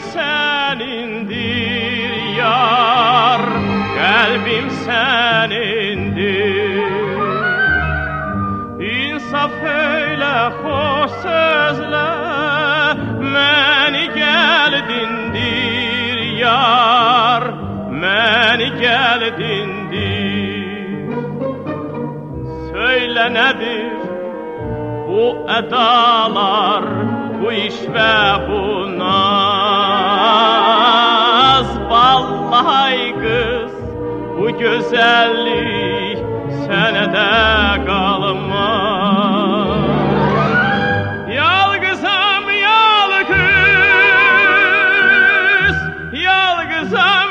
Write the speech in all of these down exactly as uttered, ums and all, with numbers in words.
senindir yar, kalbim senindir. İnsaf eyle, hoş sözle, meni geldindir yar, meni geldindir. Söyle nedir bu edalar, bu iş ve bu naz? Vallahi kız, bu güzellik senede kalmaz. Yalgızam yalgız, yalgızam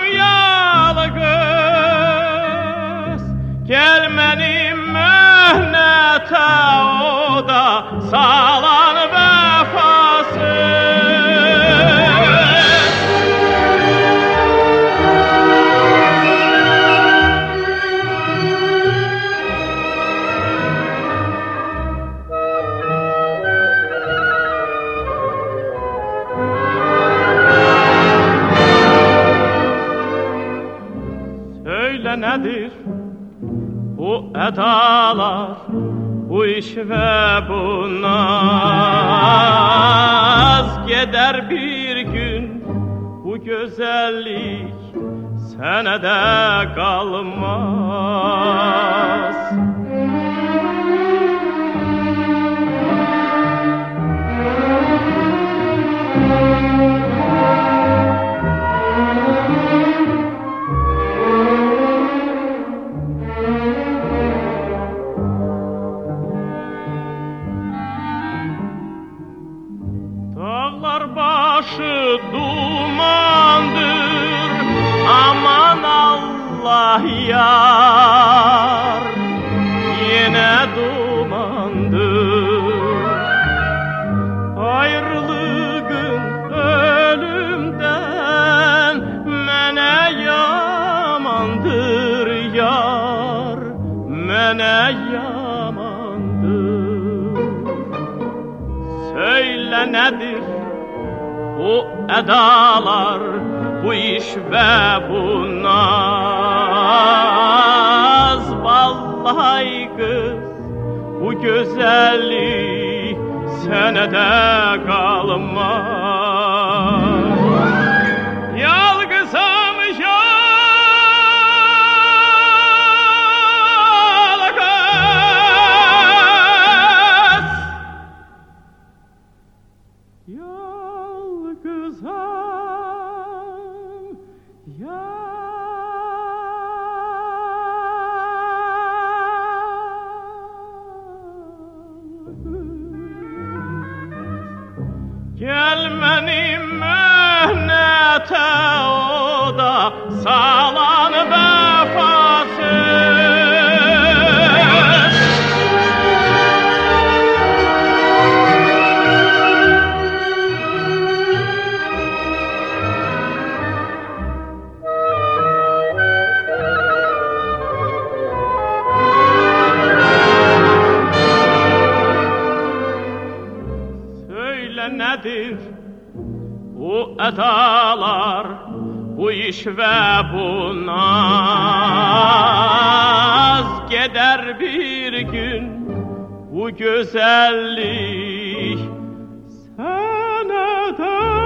yalgız, gelmenim mühnete, o da sağlan vefasız. Söyle nedir bu edalar, bu iş ve bu naz? Gider bir gün bu güzellik senede kalmaz. Dağlar başı dumandır, aman Allah yar, yine dumandır. Ayrılığın ölümden mene yamandır yar, mene yamandır. Söyle nedir bu edalar, bu iş ve bu naz? Vallahi kız, bu güzellik senede kalmaz. Yalgızam yalgız, yalgızam yalgız, gelmenim mühnete, o da sağlan vefasız. Söyle nedir bu edalar, bu iş ve bu naz? Gider bir gün bu güzellik senede